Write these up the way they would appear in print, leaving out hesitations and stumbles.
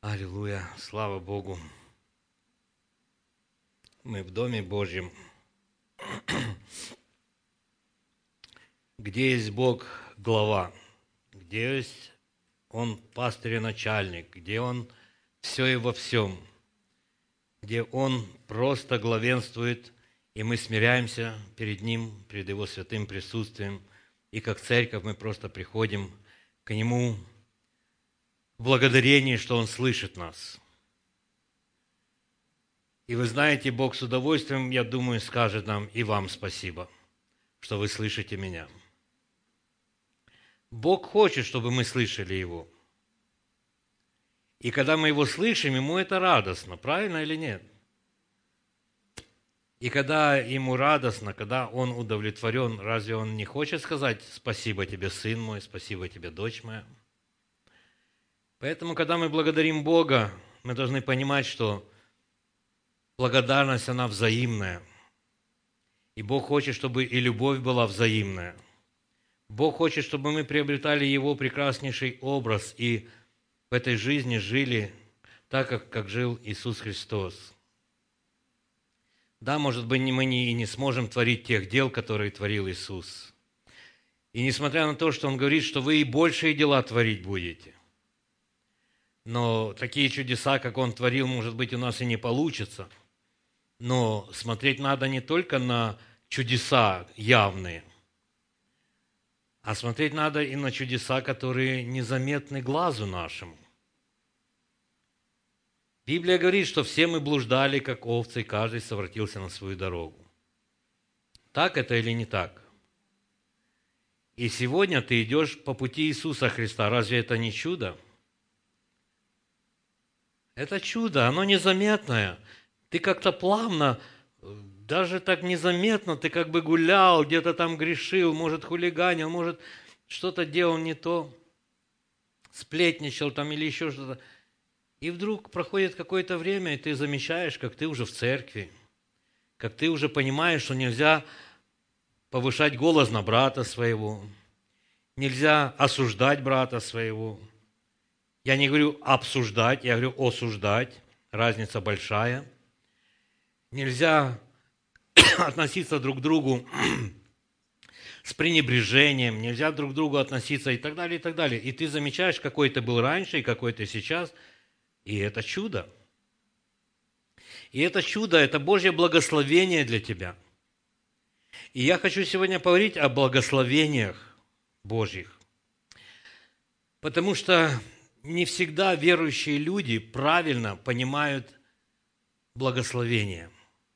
Аллилуйя, слава Богу. Мы в Доме Божьем, где есть Бог глава, где есть Он пастырь и начальник, где Он все и во всем, где Он просто главенствует, и мы смиряемся перед Ним, перед Его святым присутствием, и как церковь мы просто приходим к Нему в благодарении, что Он слышит нас. И вы знаете, Бог с удовольствием, я думаю, скажет нам и вам спасибо, что вы слышите меня. Бог хочет, чтобы мы слышали Его. И когда мы Его слышим, Ему это радостно, правильно или нет? И когда Ему радостно, когда Он удовлетворен, разве Он не хочет сказать «Спасибо тебе, сын мой, спасибо тебе, дочь моя»? Поэтому, когда мы благодарим Бога, мы должны понимать, что благодарность, она взаимная. И Бог хочет, чтобы и любовь была взаимная. Бог хочет, чтобы мы приобретали Его прекраснейший образ и в этой жизни жили так, как жил Иисус Христос. Да, может быть, мы не сможем творить тех дел, которые творил Иисус. И несмотря на то, что Он говорит, что вы и большие дела творить будете, но такие чудеса, как Он творил, может быть, у нас и не получится. Но смотреть надо не только на чудеса явные, а смотреть надо и на чудеса, которые незаметны глазу нашему. Библия говорит, что все мы блуждали, как овцы, и каждый совратился на свою дорогу. Так это или не так? И сегодня ты идешь по пути Иисуса Христа. Разве это не чудо? Это чудо, оно незаметное. Ты как-то плавно, даже так незаметно, ты как бы гулял, где-то там грешил, может, хулиганил, может, что-то делал не то, сплетничал там или еще что-то. И вдруг проходит какое-то время, и ты замечаешь, как ты уже в церкви, как ты уже понимаешь, что нельзя повышать голос на брата своего, нельзя осуждать брата своего. Я не говорю обсуждать, я говорю осуждать, разница большая. Нельзя относиться друг к другу с пренебрежением, нельзя друг к другу относиться и так далее, и так далее. И ты замечаешь, какой ты был раньше и какой ты сейчас, и это чудо. И это чудо, это Божье благословение для тебя. И я хочу сегодня поговорить о благословениях Божьих. Потому что не всегда верующие люди правильно понимают благословение.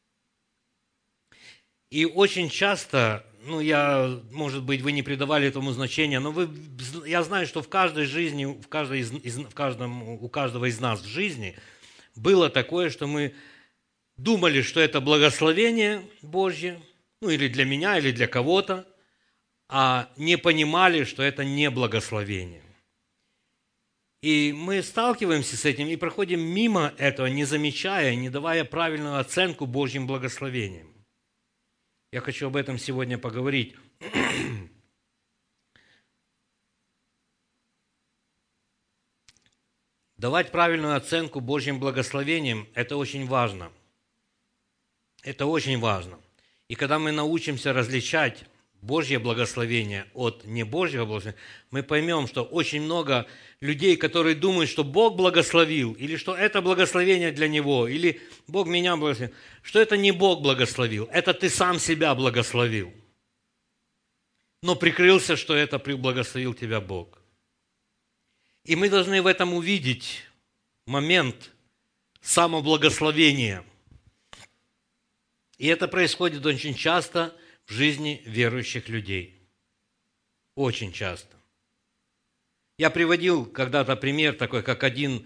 И очень часто, может быть, вы не придавали этому значения, но я знаю, что в каждой жизни, у каждого из нас в жизни было такое, что мы думали, что это благословение Божье, или для меня, или для кого-то, а не понимали, что это не благословение. И мы сталкиваемся с этим и проходим мимо этого, не замечая, не давая правильную оценку Божьим благословениям. Я хочу об этом сегодня поговорить. Давать правильную оценку Божьим благословениям – это очень важно. Это очень важно. И когда мы научимся различать Божье благословение от небожьего благословения, мы поймем, что очень много людей, которые думают, что Бог благословил, или что это благословение для него, или Бог меня благословил, что это не Бог благословил, это ты сам себя благословил. Но прикрылся, что это благословил тебя Бог. И мы должны в этом увидеть момент самоблагословения. И это происходит очень часто в жизни верующих людей. Очень часто. Я приводил когда-то пример такой, как один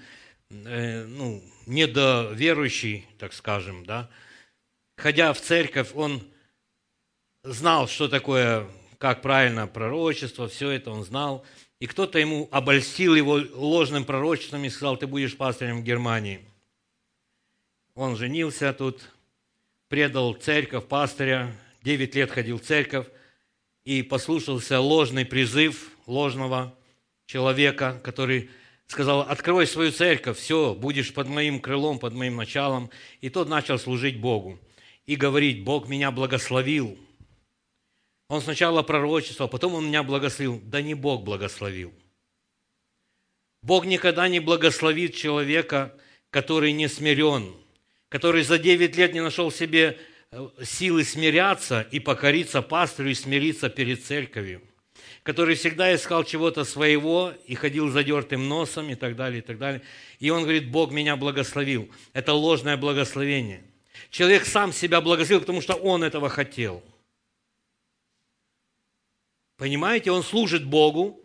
недоверующий, так скажем, да, ходя в церковь, он знал, что такое, как правильно пророчество, все это он знал. И кто-то ему обольстил его ложным пророчеством и сказал: ты будешь пастырем в Германии. Он женился тут, предал церковь, пастыря, 9 лет ходил в церковь и послушался ложный призыв ложного человека, который сказал: открой свою церковь, все, будешь под моим крылом, под моим началом. И тот начал служить Богу и говорить: Бог меня благословил. Он сначала пророчествовал, потом он меня благословил. Да не Бог благословил. Бог никогда не благословит человека, который не смирен, который за 9 лет не нашел в себе силы смиряться и покориться пастырю и смириться перед церковью, который всегда искал чего-то своего и ходил задертым носом и так далее, и так далее. И он говорит: Бог меня благословил. Это ложное благословение. Человек сам себя благословил, потому что он этого хотел. Понимаете, он служит Богу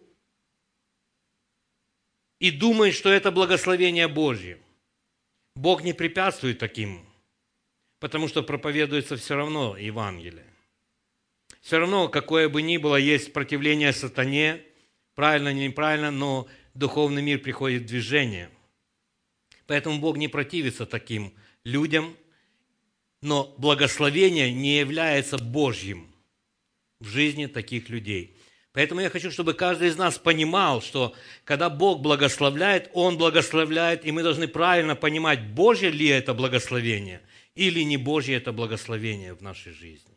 и думает, что это благословение Божье. Бог не препятствует таким, потому что проповедуется все равно Евангелие. Все равно, какое бы ни было, есть противление сатане, правильно или неправильно, но духовный мир приходит в движение. Поэтому Бог не противится таким людям, но благословение не является Божьим в жизни таких людей. Поэтому я хочу, чтобы каждый из нас понимал, что когда Бог благословляет, Он благословляет, и мы должны правильно понимать, Божье ли это благословение или не Божье это благословение в нашей жизни.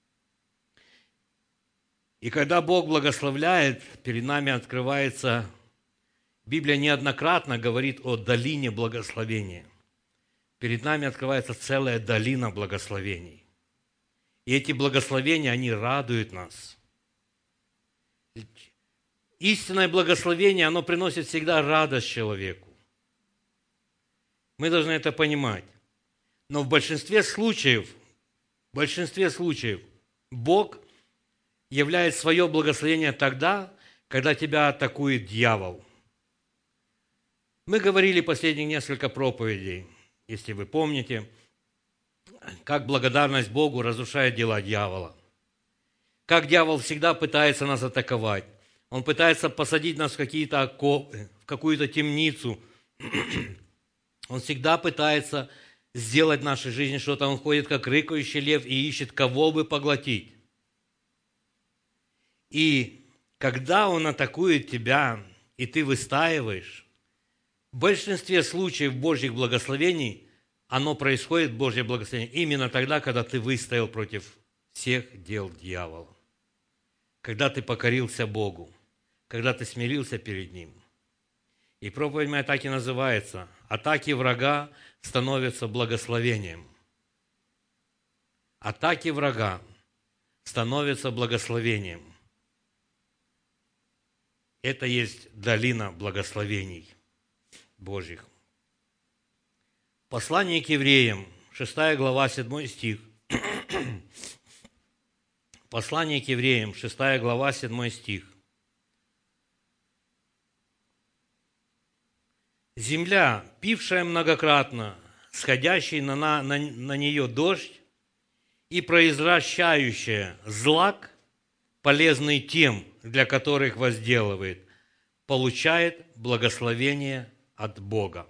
И когда Бог благословляет, перед нами открывается, Библия неоднократно говорит о долине благословения. Перед нами открывается целая долина благословений. И эти благословения, они радуют нас. Истинное благословение, оно приносит всегда радость человеку. Мы должны это понимать. Но в большинстве случаев Бог являет свое благословение тогда, когда тебя атакует дьявол. Мы говорили последние несколько проповедей, если вы помните, как благодарность Богу разрушает дела дьявола. Как дьявол всегда пытается нас атаковать. Он пытается посадить нас в какие-то окопы, в какую-то темницу. Он всегда пытается сделать в нашей жизни что-то. Он ходит, как рыкающий лев, и ищет, кого бы поглотить. И когда он атакует тебя, и ты выстаиваешь, в большинстве случаев Божьих благословений оно происходит, Божье благословение, именно тогда, когда ты выстоял против всех дел дьявола. Когда ты покорился Богу, когда ты смирился перед Ним. И проповедь моя так и называется: «Атаки врага становятся благословением». Атаки врага становятся благословением. Это есть долина благословений Божьих. Послание к евреям, 6 глава, 7 стих. Послание к евреям, 6 глава, 7 стих. «Земля, пившая многократно, сходящий на нее дождь и произвращающая злак, полезный тем, для которых возделывает, получает благословение от Бога».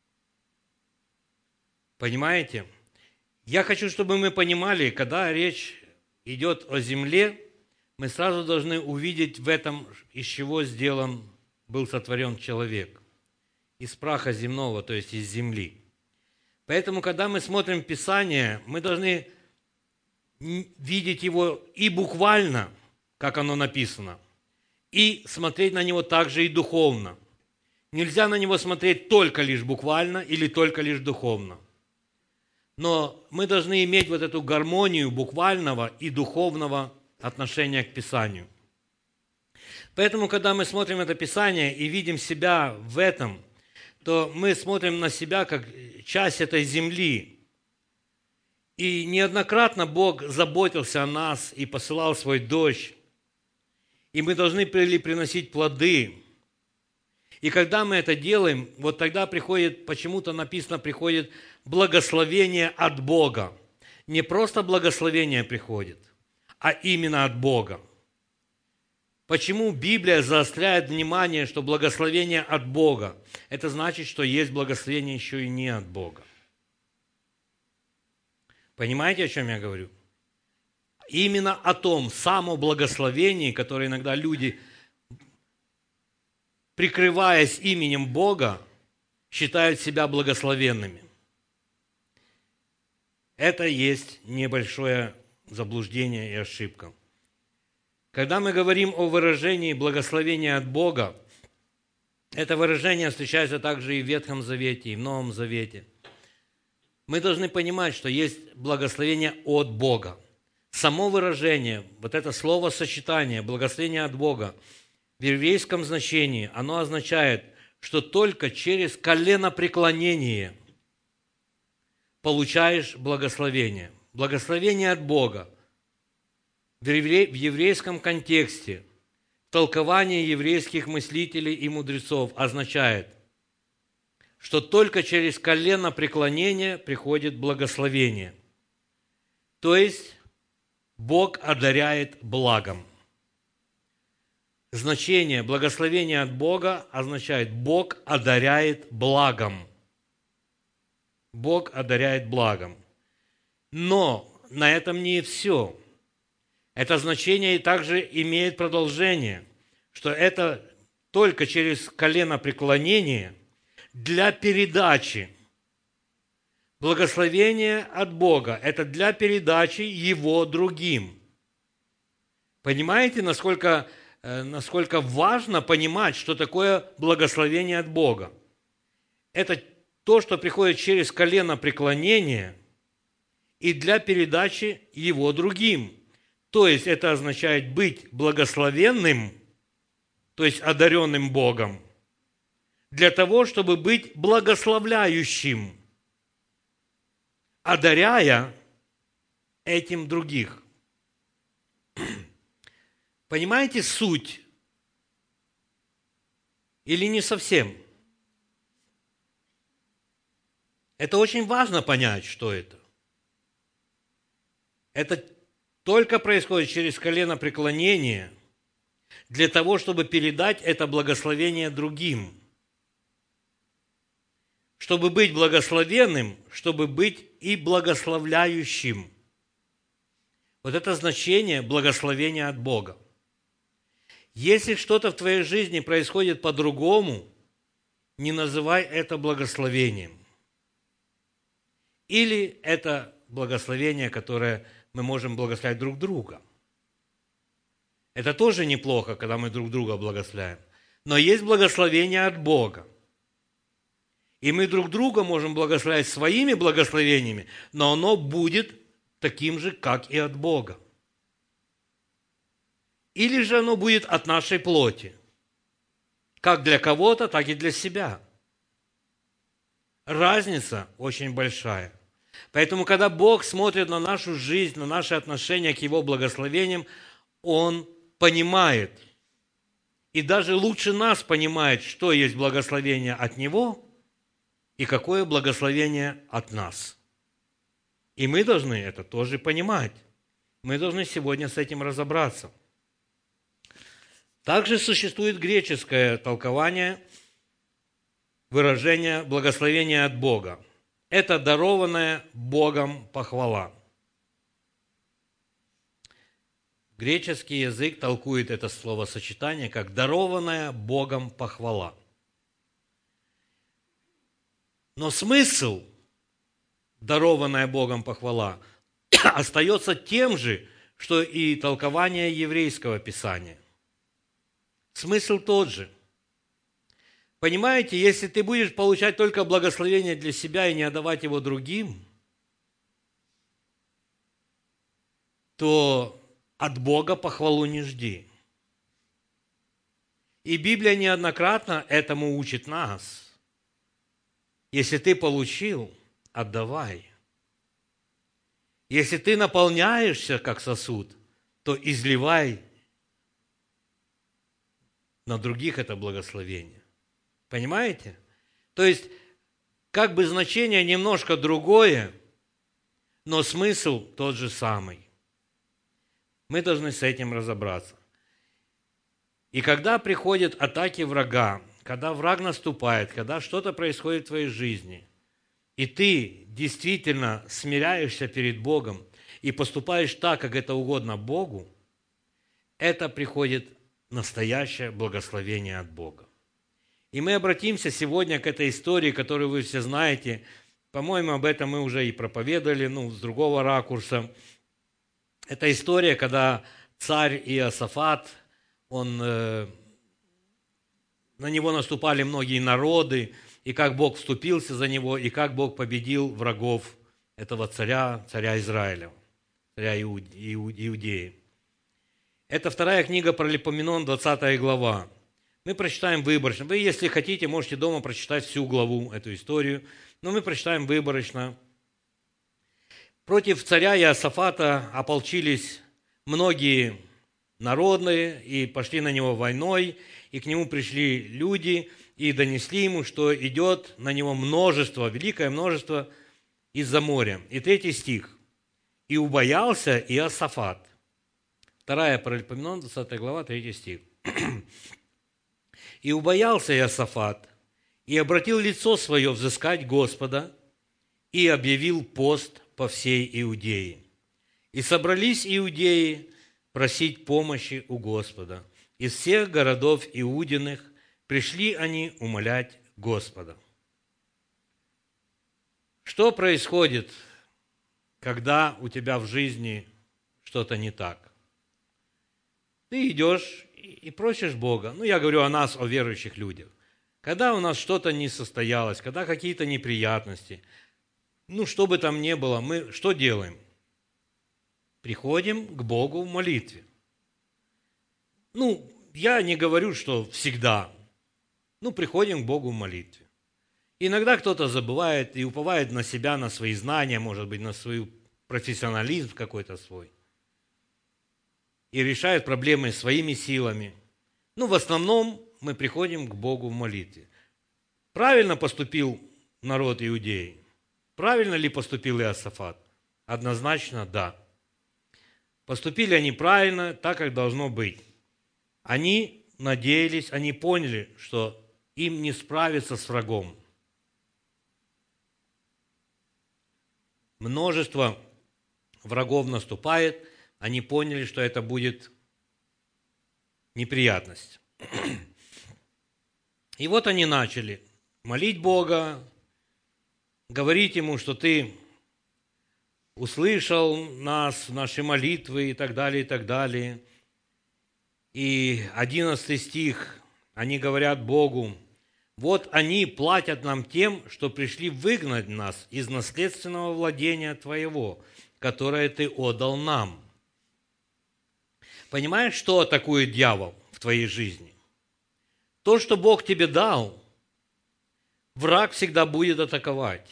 Понимаете? Я хочу, чтобы мы понимали, когда речь идет о земле, мы сразу должны увидеть в этом, из чего был сотворен человек. Из праха земного, то есть из земли. Поэтому, когда мы смотрим Писание, мы должны видеть его и буквально, как оно написано, и смотреть на него также и духовно. Нельзя на него смотреть только лишь буквально или только лишь духовно. Но мы должны иметь вот эту гармонию буквального и духовного отношения к Писанию. Поэтому, когда мы смотрим это Писание и видим себя в этом, то мы смотрим на себя как часть этой земли. И неоднократно Бог заботился о нас и посылал свой дождь. И мы должны были приносить плоды. И когда мы это делаем, вот тогда приходит, почему-то написано, приходит благословение от Бога. Не просто благословение приходит, а именно от Бога. Почему Библия заостряет внимание, что благословение от Бога? Это значит, что есть благословение еще и не от Бога. Понимаете, о чем я говорю? Именно о том самом благословении, которое иногда люди прикрываясь именем Бога, считают себя благословенными. Это есть небольшое заблуждение и ошибка. Когда мы говорим о выражении благословения от Бога, это выражение встречается также и в Ветхом Завете, и в Новом Завете. Мы должны понимать, что есть благословение от Бога. Само выражение, вот это словосочетание, благословение от Бога, в еврейском значении, оно означает, что только через коленопреклонение получаешь благословение. Благословение от Бога в еврейском контексте, в толковании еврейских мыслителей и мудрецов означает, что только через коленопреклонение приходит благословение. То есть Бог одаряет благом. Значение благословения от Бога означает Бог одаряет благом. Бог одаряет благом. Но на этом не все. Это значение также имеет продолжение, что это только через коленопреклонение для передачи. Благословение от Бога – это для передачи Его другим. Понимаете, насколько важно понимать, что такое благословение от Бога? Это то, что приходит через коленопреклонение и для передачи Его другим. То есть это означает быть благословенным, то есть одаренным Богом, для того, чтобы быть благословляющим, одаряя этим других. Понимаете суть? Или не совсем? Это очень важно понять, что это. Это только происходит через коленопреклонение для того, чтобы передать это благословение другим. Чтобы быть благословенным, чтобы быть и благословляющим. Вот это значение благословения от Бога. Если что-то в твоей жизни происходит по-другому, не называй это благословением. Или это благословение, которое мы можем благословлять друг друга. Это тоже неплохо, когда мы друг друга благословляем. Но есть благословение от Бога. И мы друг друга можем благословлять своими благословениями, но оно будет таким же, как и от Бога. Или же оно будет от нашей плоти, как для кого-то, так и для себя. Разница очень большая. Поэтому, когда Бог смотрит на нашу жизнь, на наши отношения к Его благословениям, Он понимает, и даже лучше нас понимает, что есть благословение от Него и какое благословение от нас. И мы должны это тоже понимать. Мы должны сегодня с этим разобраться. Также существует греческое толкование выражения благословения от Бога. Это дарованная Богом похвала. Греческий язык толкует это словосочетание как дарованная Богом похвала. Но смысл дарованная Богом похвала остается тем же, что и толкование еврейского писания. Смысл тот же. Понимаете, если ты будешь получать только благословение для себя и не отдавать его другим, то от Бога похвалу не жди. И Библия неоднократно этому учит нас. Если ты получил, отдавай. Если ты наполняешься как сосуд, то изливай на других это благословение. Понимаете? То есть, как бы значение немножко другое, но смысл тот же самый. Мы должны с этим разобраться. И когда приходят атаки врага, когда враг наступает, когда что-то происходит в твоей жизни, и ты действительно смиряешься перед Богом и поступаешь так, как это угодно Богу, это приходит настоящее благословение от Бога. И мы обратимся сегодня к этой истории, которую вы все знаете. По-моему, об этом мы уже и проповедовали, с другого ракурса. Это история, когда царь Иосафат, на него наступали многие народы, и как Бог вступился за него, и как Бог победил врагов этого царя Израиля, царя Иудеи. Это вторая книга Паралипоменон, 20 глава. Мы прочитаем выборочно. Вы, если хотите, можете дома прочитать всю главу, эту историю, но мы прочитаем выборочно. Против царя Иосафата ополчились многие народные и пошли на него войной, и к нему пришли люди и донесли ему, что идет на него множество, великое множество из-за моря. И 3 стих. «И убоялся Иосафат». 2 Паралипоменон, 20 глава, 3 стих. «И убоялся Иосафат, и обратил лицо свое взыскать Господа, и объявил пост по всей Иудее. И собрались иудеи просить помощи у Господа. Из всех городов Иудиных пришли они умолять Господа». Что происходит, когда у тебя в жизни что-то не так? Ты идешь и просишь Бога. Я говорю о нас, о верующих людях. Когда у нас что-то не состоялось, когда какие-то неприятности, что бы там ни было, мы что делаем? Приходим к Богу в молитве. Я не говорю, что всегда. Приходим к Богу в молитве. Иногда кто-то забывает и уповает на себя, на свои знания, может быть, на свой профессионализм какой-то свой. И решает проблемы своими силами. В основном мы приходим к Богу в молитве. Правильно поступил народ Иудеи? Правильно ли поступил Иосафат? Однозначно да. Поступили они правильно, так, как должно быть. Они надеялись, они поняли, что им не справиться с врагом. Множество врагов наступает, они поняли, что это будет неприятность. И вот они начали молить Бога, говорить Ему, что Ты услышал нас, наши молитвы и так далее, и так далее. И 11 стих, они говорят Богу: «Вот они платят нам тем, что пришли выгнать нас из наследственного владения Твоего, которое Ты отдал нам». Понимаешь, что атакует дьявол в твоей жизни? То, что Бог тебе дал, враг всегда будет атаковать.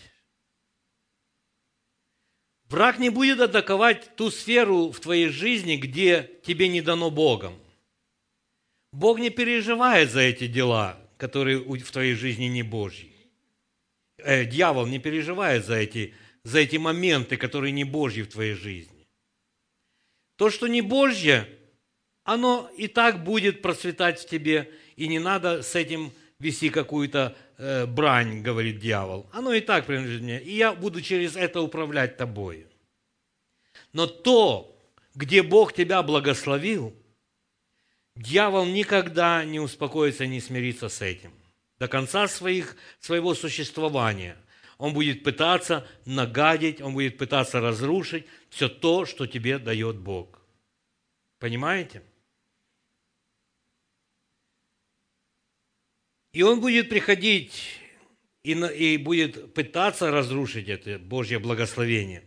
Враг не будет атаковать ту сферу в твоей жизни, где тебе не дано Богом. Бог не переживает за эти дела, которые в твоей жизни не Божьи. Дьявол не переживает за эти моменты, которые не Божьи в твоей жизни. То, что не Божье, оно и так будет процветать в тебе, и не надо с этим вести какую-то брань, говорит дьявол. Оно и так принадлежит мне, и я буду через это управлять тобой. Но то, где Бог тебя благословил, дьявол никогда не успокоится, не смирится с этим. До конца своего существования он будет пытаться нагадить, он будет пытаться разрушить все то, что тебе дает Бог. Понимаете? И он будет приходить и будет пытаться разрушить это Божье благословение.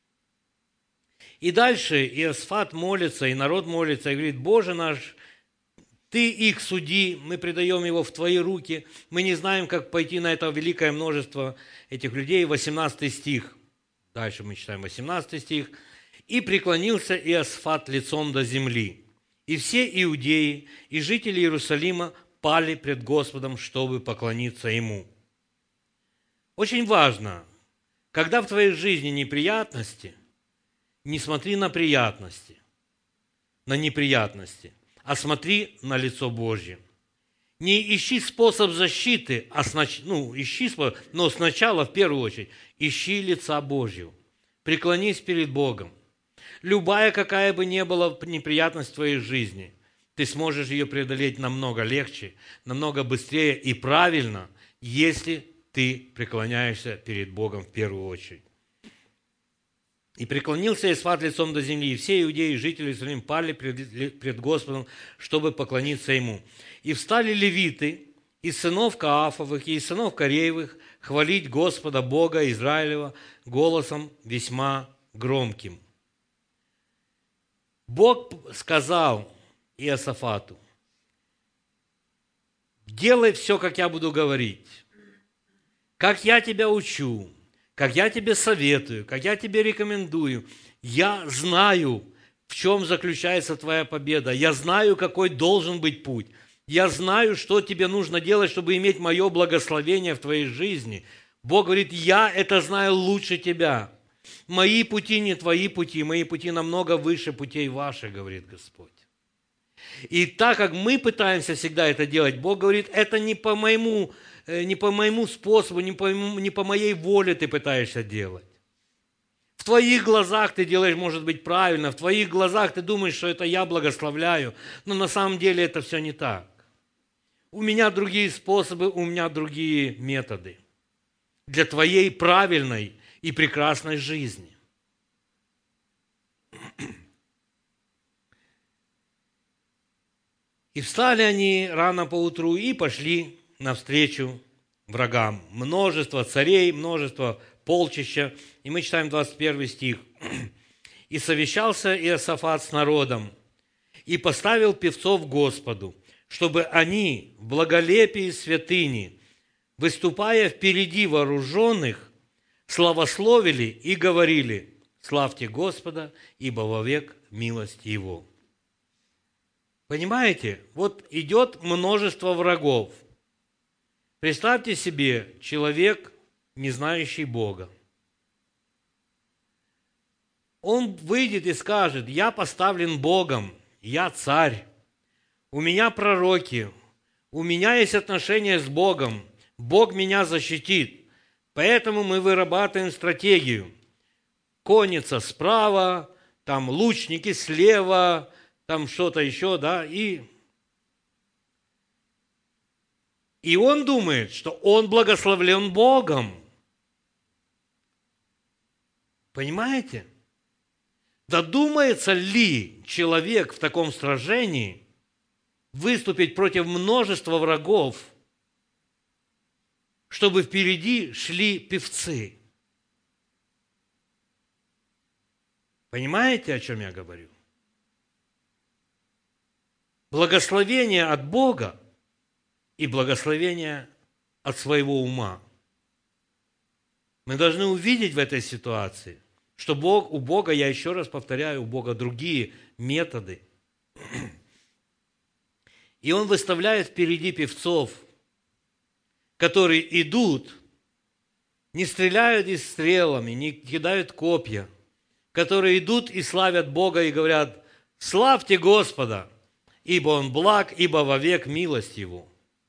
И дальше Иосафат молится, и народ молится, и говорит: «Боже наш, Ты их суди, мы предаем его в Твои руки, мы не знаем, как пойти на это великое множество этих людей». 18 стих. Дальше мы читаем 18 стих. «И преклонился Иосафат лицом до земли, и все иудеи и жители Иерусалима пали пред Господом, чтобы поклониться Ему». Очень важно, когда в твоей жизни неприятности, не смотри на приятности, на неприятности, а смотри на лицо Божье. Не ищи способ защиты, но сначала, в первую очередь, ищи лица Божьего. Преклонись перед Богом. Любая, какая бы ни была неприятность в твоей жизни, ты сможешь ее преодолеть намного легче, намного быстрее и правильно, если ты преклоняешься перед Богом в первую очередь. «И преклонился Иосафат лицом до земли, и все иудеи, жители Иерусалима, пали пред Господом, чтобы поклониться Ему. И встали левиты из сынов Каафовых и из сынов Кореевых хвалить Господа Бога Израилева голосом весьма громким. Бог сказал Иосафату: делай все, как я буду говорить, как я тебя учу, как я тебе советую, как я тебе рекомендую. Я знаю, в чем заключается твоя победа. Я знаю, какой должен быть путь. Я знаю, что тебе нужно делать, чтобы иметь мое благословение в твоей жизни. Бог говорит: я это знаю лучше тебя. Мои пути не твои пути, мои пути намного выше путей ваших, говорит Господь. И так как мы пытаемся всегда это делать, Бог говорит: это не по моему способу, не по моей воле ты пытаешься делать. В твоих глазах ты делаешь, может быть, правильно, в твоих глазах ты думаешь, что это я благословляю, но на самом деле это все не так. У меня другие способы, у меня другие методы для твоей правильной и прекрасной жизни. И встали они рано поутру и пошли навстречу врагам. Множество царей, множество полчища. И мы читаем 21 стих. «И совещался Иосафат с народом, и поставил певцов Господу, чтобы они в благолепии святыни, выступая впереди вооруженных, славословили и говорили: славьте Господа, ибо вовек милость Его». Понимаете? Вот идет множество врагов. Представьте себе, человек, не знающий Бога. Он выйдет и скажет: я поставлен Богом, я царь, у меня пророки, у меня есть отношения с Богом, Бог меня защитит. Поэтому мы вырабатываем стратегию. Конница справа, там лучники слева, там что-то еще, да, и он думает, что он благословлен Богом. Понимаете? Додумается ли человек в таком сражении выступить против множества врагов, чтобы впереди шли певцы? Понимаете, о чем я говорю? Благословение от Бога и благословение от своего ума. Мы должны увидеть в этой ситуации, что у Бога, я еще раз повторяю, у Бога другие методы. И Он выставляет впереди певцов, которые идут, не стреляют из стрелами, не кидают копья, которые идут и славят Бога и говорят: славьте Господа, ибо Он благ, ибо вовек милость Его.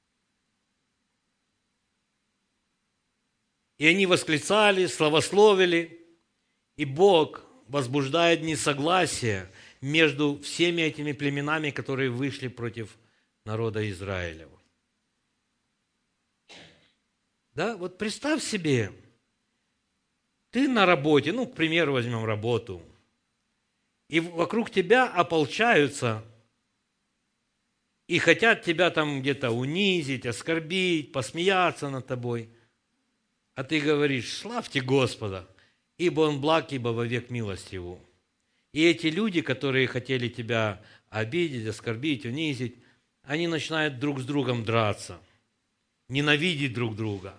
И они восклицали, славословили, и Бог возбуждает несогласие между всеми этими племенами, которые вышли против народа Израилева. Да, вот представь себе, ты на работе, к примеру, возьмем работу, и вокруг тебя ополчаются и хотят тебя там где-то унизить, оскорбить, посмеяться над тобой. А ты говоришь: славьте Господа, ибо Он благ, ибо вовек милость Его. И эти люди, которые хотели тебя обидеть, оскорбить, унизить, они начинают друг с другом драться, ненавидеть друг друга.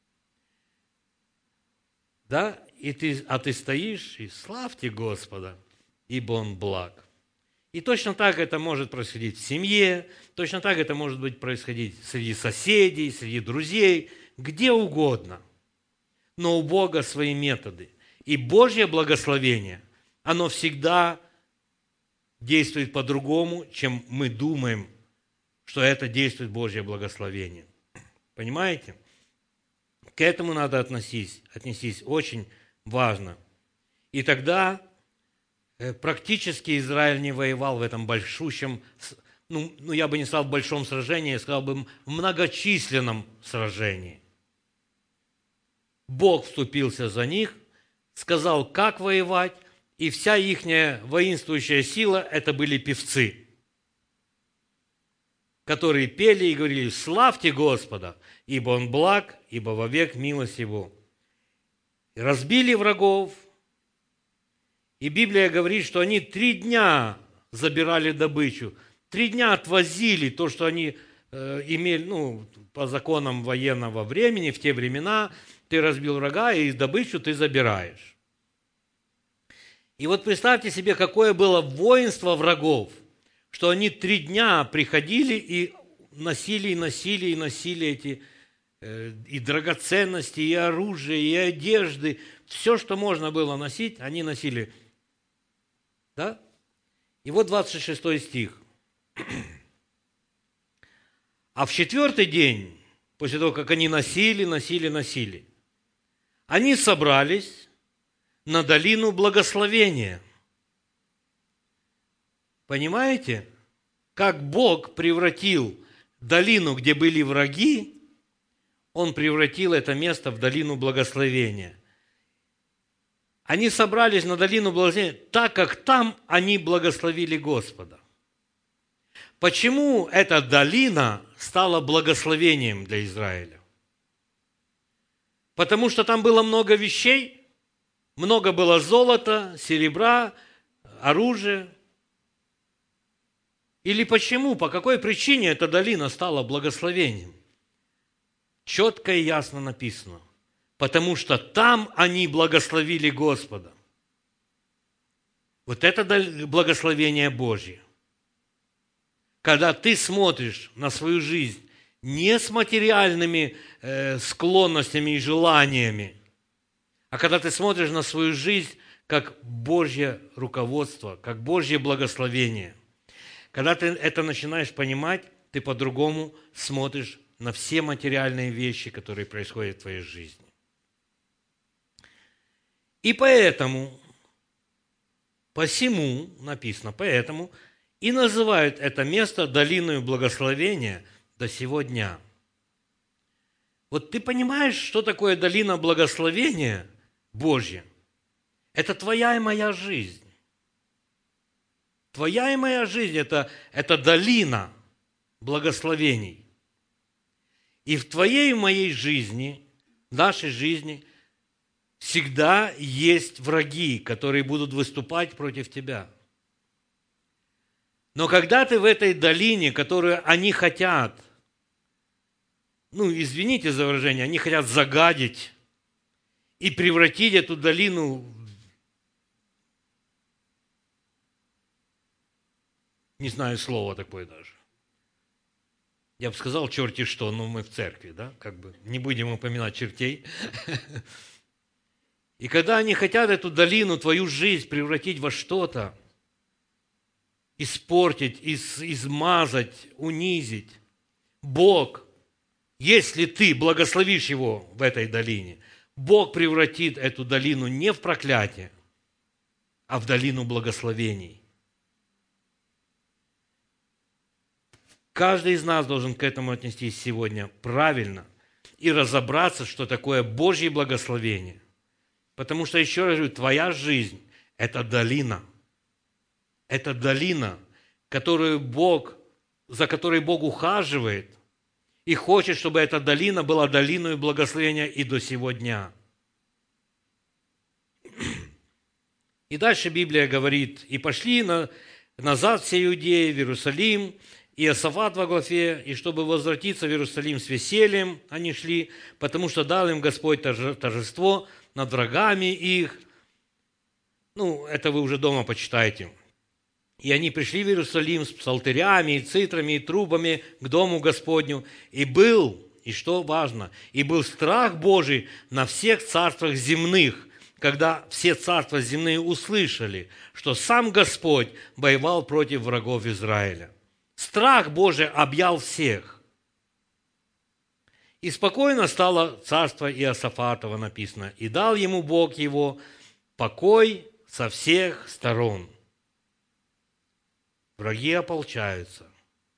Да? А ты стоишь и славьте Господа, ибо Он благ. И точно так это может происходить в семье, точно так это может происходить среди соседей, среди друзей, где угодно. Но у Бога свои методы. И Божье благословение, оно всегда действует по-другому, чем мы думаем, что это действует Божье благословение. Понимаете? К этому надо отнестись очень важно. И тогда практически Израиль не воевал в этом большущем, я бы не сказал в большом сражении, я сказал бы в многочисленном сражении. Бог вступился за них, сказал, как воевать, и вся ихняя воинствующая сила – это были певцы, которые пели и говорили: «Славьте Господа, ибо Он благ, ибо вовек милость Его». И разбили врагов, и Библия говорит, что они 3 дня забирали добычу, 3 дня отвозили то, что они имели, по законам военного времени, в те времена, ты разбил врага, и добычу ты забираешь. И вот представьте себе, какое было воинство врагов, что они 3 дня приходили и носили эти и драгоценности, и оружие, и одежды, все, что можно было носить, они носили. Да? И вот 26 стих. А в 4-й день, после того, как они носили, они собрались на долину благословения. Понимаете, как Бог превратил долину, где были враги, Он превратил это место в долину благословения. Они собрались на долину благословения, так как там они благословили Господа. Почему эта долина стала благословением для Израиля? Потому что там было много вещей, много было золота, серебра, оружия. Или почему, по какой причине эта долина стала благословением? Четко и ясно написано. Потому что там они благословили Господа. Вот это благословение Божье. Когда ты смотришь на свою жизнь не с материальными склонностями и желаниями, а когда ты смотришь на свою жизнь как Божье руководство, как Божье благословение. Когда ты это начинаешь понимать, ты по-другому смотришь на все материальные вещи, которые происходят в твоей жизни. И посему написано, и называют это место долиною благословения до сего дня. Вот ты понимаешь, что такое долина благословения Божья? Это твоя и моя жизнь. Твоя и моя жизнь – это долина благословений. И в твоей и моей жизни, в нашей жизни, всегда есть враги, которые будут выступать против тебя. Но когда ты в этой долине, которую они хотят, извините за выражение, они хотят загадить и превратить эту долину, не знаю слова такое даже. Я бы сказал черти что, но мы в церкви, да, не будем упоминать чертей. И когда они хотят эту долину, твою жизнь превратить во что-то, испортить, измазать, унизить, Бог, если ты благословишь его в этой долине, Бог превратит эту долину не в проклятие, а в долину благословений. Каждый из нас должен к этому отнестись сегодня правильно и разобраться, что такое Божье благословение. Потому что, еще раз говорю, твоя жизнь – это долина. Это долина, за которой Бог ухаживает и хочет, чтобы эта долина была долиной благословения и до сего дня. И дальше Библия говорит: «И пошли назад все иудеи в Иерусалим, и Иосафат во главе, и чтобы возвратиться в Иерусалим с весельем они шли, потому что дал им Господь торжество над врагами их». Это вы уже дома почитаете. «И они пришли в Иерусалим с псалтырями, и цитрами, и трубами к дому Господню. И был, и что важно, и был страх Божий на всех царствах земных, когда все царства земные услышали, что сам Господь воевал против врагов Израиля». Страх Божий объял всех. И спокойно стало царство Иосафатова, написано, и дал ему Бог его покой со всех сторон. Враги ополчаются,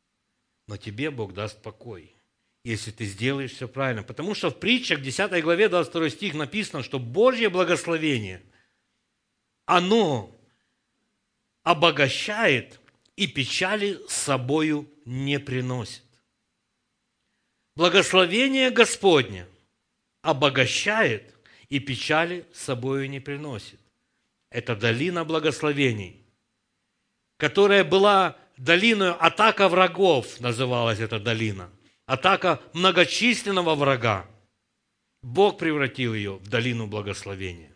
но тебе Бог даст покой, если ты сделаешь все правильно. Потому что в притчах, 10 главе, 22 стих написано, что Божье благословение, оно обогащает и печали с собою не приносит. Благословение Господне обогащает и печали с собою не приносит. Это долина благословений, которая была долиной атака врагов, называлась эта долина. Атака многочисленного врага. Бог превратил ее в долину благословения.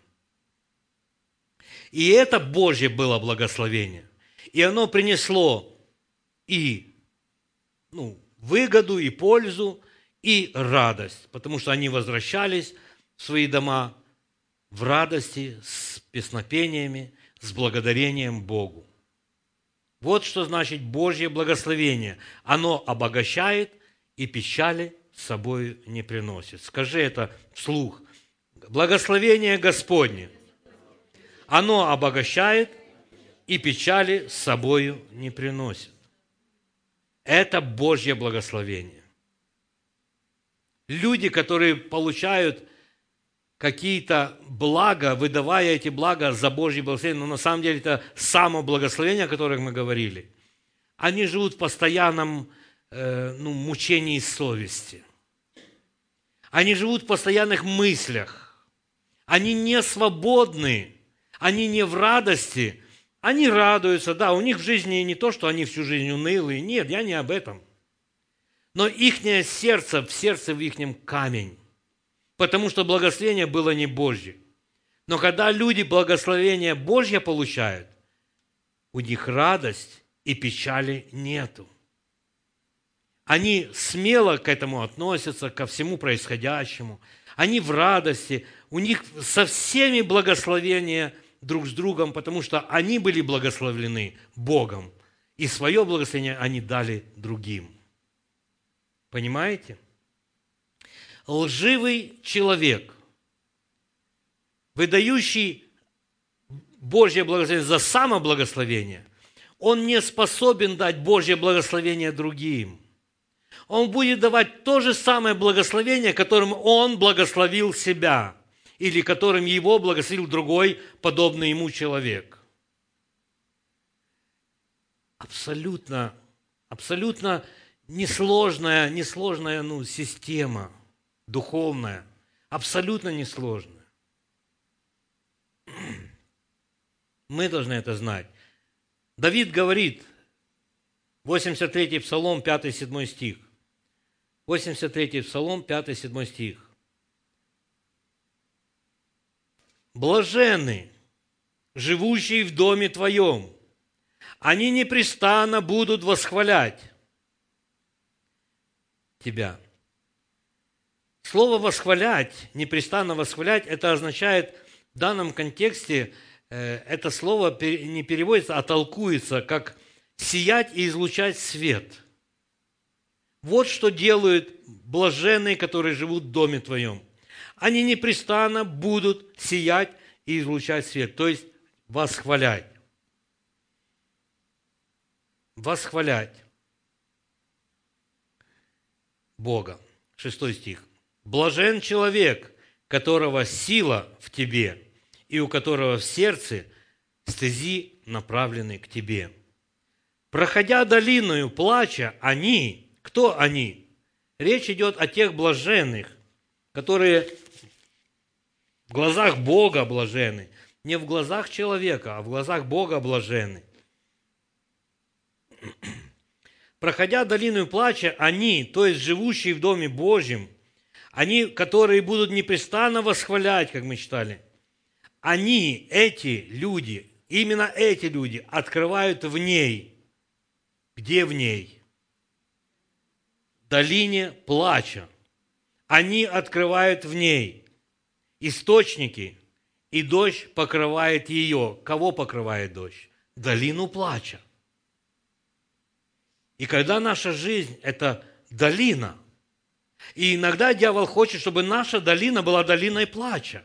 И это Божье было благословение. И оно принесло и выгоду, и пользу, и радость. Потому что они возвращались в свои дома в радости, с песнопениями, с благодарением Богу. Вот что значит Божье благословение. Оно обогащает и печали с собой не приносит. Скажи это вслух. Благословение Господне. Оно обогащает и печали с собою не приносит. Это Божье благословение. Люди, которые получают какие-то блага, выдавая эти блага за Божье благословение, но на самом деле это само благословение, о котором мы говорили, они живут в постоянном мучении совести. Они живут в постоянных мыслях. Они не свободны, они не в радости. Они радуются, да, у них в жизни не то, что они всю жизнь унылые. Нет, я не об этом. Но ихнее сердце, в сердце в ихнем камень. Потому что благословение было не Божье. Но когда люди благословение Божье получают, у них радость и печали нету. Они смело к этому относятся, ко всему происходящему. Они в радости, у них со всеми благословения друг с другом, потому что они были благословлены Богом, и свое благословение они дали другим. Понимаете? Лживый человек, выдающий Божье благословение за самоблагословение, он не способен дать Божье благословение другим. Он будет давать то же самое благословение, которым он благословил себя, или которым его благословил другой, подобный ему человек. Абсолютно несложная система духовная, абсолютно несложная. Мы должны это знать. Давид говорит, 83-й Псалом, 5-7 стих. 83-й Псалом, 5-7 стих. «Блаженны, живущие в доме Твоем, они непрестанно будут восхвалять Тебя». Слово «восхвалять», непрестанно восхвалять, это означает в данном контексте, это слово не переводится, а толкуется, как «сиять и излучать свет». Вот что делают блаженные, которые живут в доме Твоем. Они непрестанно будут сиять и излучать свет, то есть восхвалять. Восхвалять Бога. 6 стих. «Блажен человек, которого сила в тебе, и у которого в сердце стези направлены к тебе. Проходя долиною плача, они». Кто они? Речь идет о тех блаженных, которые в глазах Бога блаженны. Не в глазах человека, а в глазах Бога блаженны. Проходя долину плача, они, то есть живущие в Доме Божьем, они, которые будут непрестанно восхвалять, как мы читали, они, эти люди, именно эти люди открывают в ней. Где в ней? Долине плача. Они открывают в ней источники, и дождь покрывает ее. Кого покрывает дождь? Долину плача. И когда наша жизнь – это долина, и иногда дьявол хочет, чтобы наша долина была долиной плача.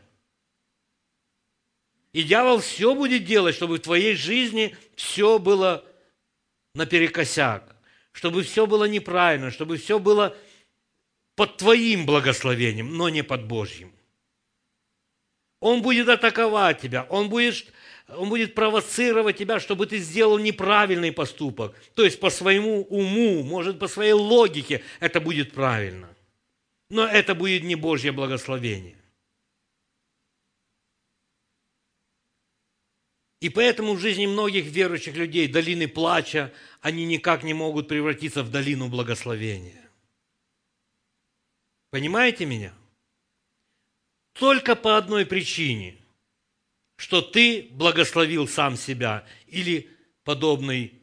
И дьявол все будет делать, чтобы в твоей жизни все было наперекосяк, чтобы все было неправильно, чтобы все было под твоим благословением, но не под Божьим. Он будет атаковать тебя, он будет провоцировать тебя, чтобы ты сделал неправильный поступок. То есть по своему уму, может, по своей логике это будет правильно. Но это будет не Божье благословение. И поэтому в жизни многих верующих людей долины плача, они никак не могут превратиться в долину благословения. Понимаете меня? Только по одной причине, что ты благословил сам себя или подобный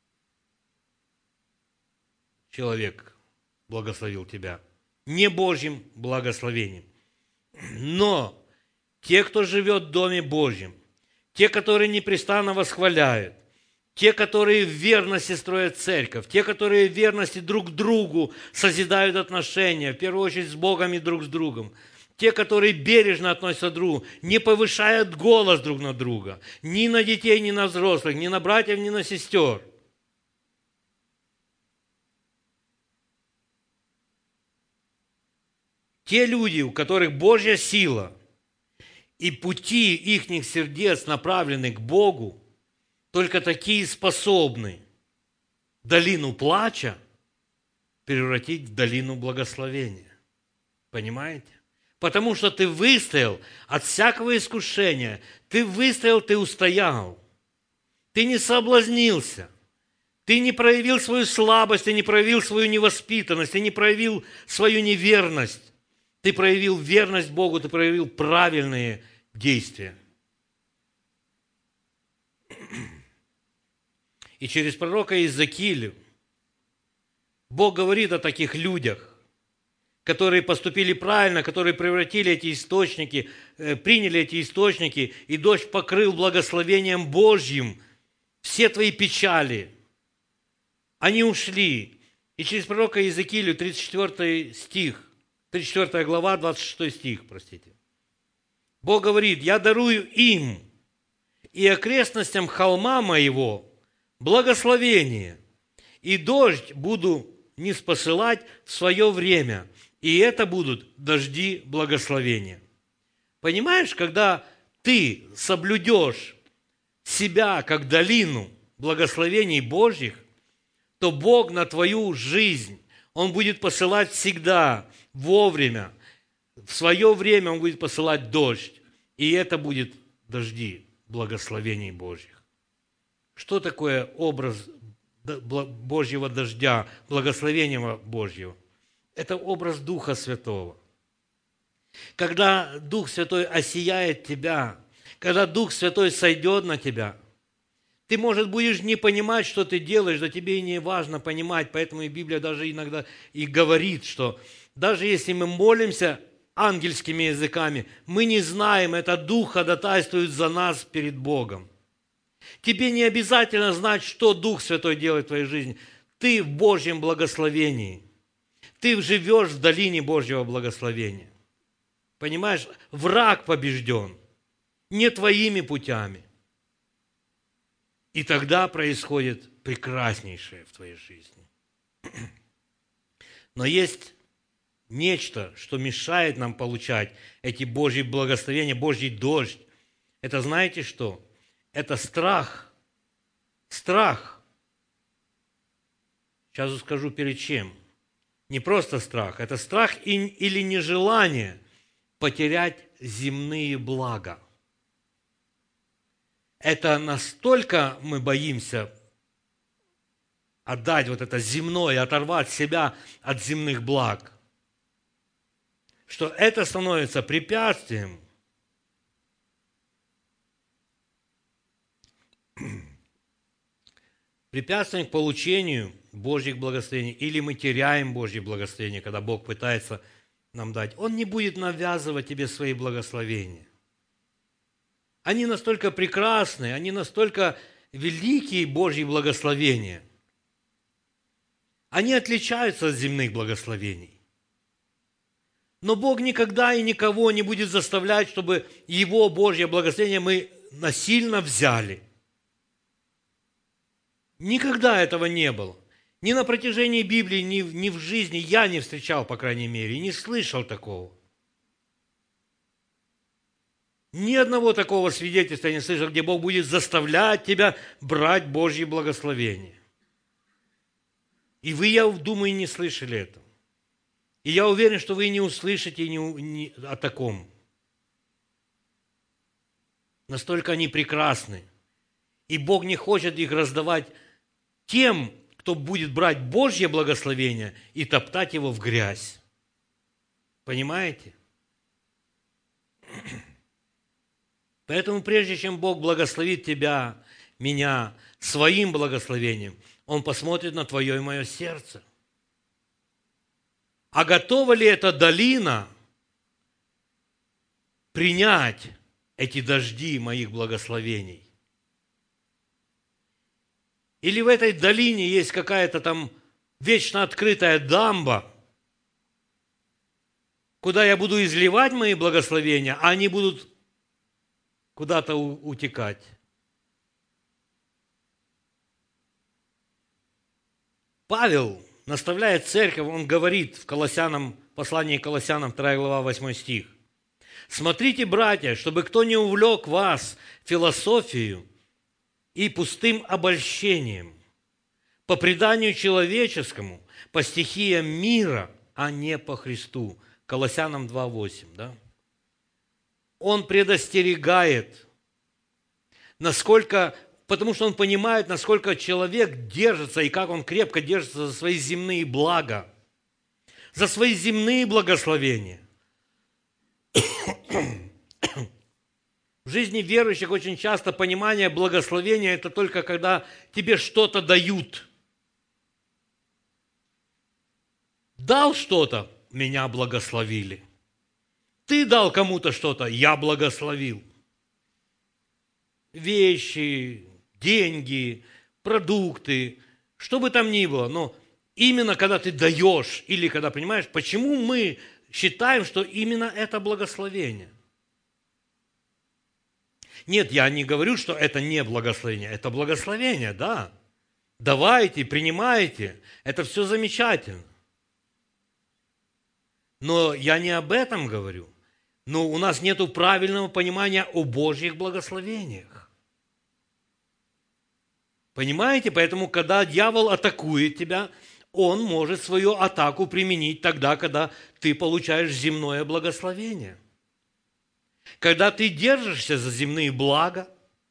человек благословил тебя. Не Божьим благословением. Но те, кто живет в Доме Божьем, те, которые непрестанно восхваляют, те, которые в верности строят церковь, те, которые в верности друг к другу созидают отношения, в первую очередь с Богом и друг с другом, те, которые бережно относятся к другу, не повышают голос друг на друга, ни на детей, ни на взрослых, ни на братьев, ни на сестер. Те люди, у которых Божья сила и пути ихних сердец направлены к Богу, только такие способны долину плача превратить в долину благословения. Понимаете? Потому что ты выстоял от всякого искушения, ты выстоял, ты устоял, ты не соблазнился, ты не проявил свою слабость, ты не проявил свою невоспитанность, ты не проявил свою неверность. Ты проявил верность Богу, ты проявил правильные действия. И через пророка Иезекиилю Бог говорит о таких людях, которые поступили правильно, которые превратили эти источники, приняли эти источники, и дождь покрыл благословением Божьим все твои печали. Они ушли. И через пророка Иезекиилю 34 стих, 34 глава, 26 стих, простите. Бог говорит: «Я дарую им и окрестностям холма моего благословение, и дождь буду ниспосылать в свое время, и это будут дожди благословения». Понимаешь, когда ты соблюдешь себя как долину благословений Божьих, то Бог на твою жизнь, Он будет посылать всегда, вовремя, в свое время Он будет посылать дождь, и это будет дожди благословений Божьих. Что такое образ Божьего дождя, благословения Божьего? Это образ Духа Святого. Когда Дух Святой осияет тебя, когда Дух Святой сойдет на тебя, ты, может, будешь не понимать, что ты делаешь, да тебе и не важно понимать, поэтому и Библия даже иногда и говорит, что даже если мы молимся ангельскими языками, мы не знаем, это Дух ходатайствует за нас перед Богом. Тебе не обязательно знать, что Дух Святой делает в твоей жизни. Ты в Божьем благословении. Ты живешь в долине Божьего благословения. Понимаешь, враг побежден не твоими путями. И тогда происходит прекраснейшее в твоей жизни. Но есть нечто, что мешает нам получать эти Божьи благословения, Божий дождь. Это знаете что? Это страх. Страх. Сейчас скажу перед чем. Не просто страх. Это страх или нежелание потерять земные блага. Это настолько мы боимся отдать вот это земное, оторвать себя от земных благ, что это становится препятствием к получению Божьих благословений, или мы теряем Божьи благословения, когда Бог пытается нам дать. Он не будет навязывать тебе свои благословения. Они настолько прекрасны, они настолько великие Божьи благословения. Они отличаются от земных благословений. Но Бог никогда и никого не будет заставлять, чтобы Его Божье благословение мы насильно взяли. Никогда этого не было. Ни на протяжении Библии, ни в жизни я не встречал, по крайней мере, и не слышал такого. Ни одного такого свидетельства я не слышал, где Бог будет заставлять тебя брать Божьи благословения. И вы, я думаю, не слышали этого. И я уверен, что вы не услышите о таком. Настолько они прекрасны. И Бог не хочет их раздавать тем, кто будет брать Божье благословение и топтать его в грязь. Понимаете? Поэтому прежде чем Бог благословит тебя, меня, своим благословением, Он посмотрит на твое и мое сердце. А готова ли эта долина принять эти дожди моих благословений? Или в этой долине есть какая-то там вечно открытая дамба, куда я буду изливать мои благословения, а они будут куда-то утекать? Павел наставляет церковь, он говорит в послании к Колоссянам, 2 глава, 8 стих. «Смотрите, братья, чтобы кто не увлек вас философией и пустым обольщением, по преданию человеческому, по стихиям мира, а не по Христу». Колоссянам 2:8, да? Он предостерегает, потому что он понимает, насколько человек держится и как он крепко держится за свои земные блага, за свои земные благословения. В жизни верующих очень часто понимание благословения – это только когда тебе что-то дают. Дал что-то – меня благословили. Ты дал кому-то что-то – я благословил. Вещи, деньги, продукты, что бы там ни было. Но именно когда ты даешь или когда понимаешь, почему мы считаем, что именно это благословение? Нет, я не говорю, что это не благословение. Это благословение, да. Давайте, принимайте. Это все замечательно. Но я не об этом говорю. Но у нас нет правильного понимания о Божьих благословениях. Понимаете? Поэтому, когда дьявол атакует тебя, он может свою атаку применить тогда, когда ты получаешь земное благословение. Когда ты держишься за земные блага,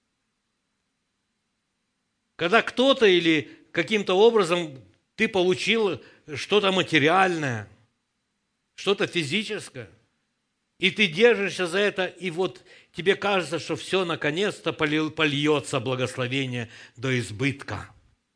когда кто-то или каким-то образом ты получил что-то материальное, что-то физическое, и ты держишься за это, и вот тебе кажется, что все наконец-то польется благословение до избытка.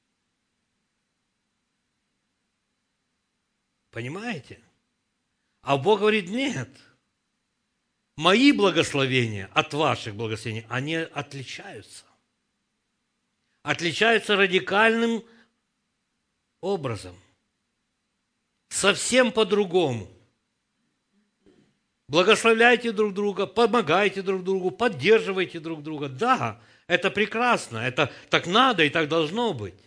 Понимаете? А Бог говорит, нет. Мои благословения от ваших благословений, они отличаются. Отличаются радикальным образом. Совсем по-другому. Благословляйте друг друга, помогайте друг другу, поддерживайте друг друга. Да, это прекрасно, это так надо и так должно быть.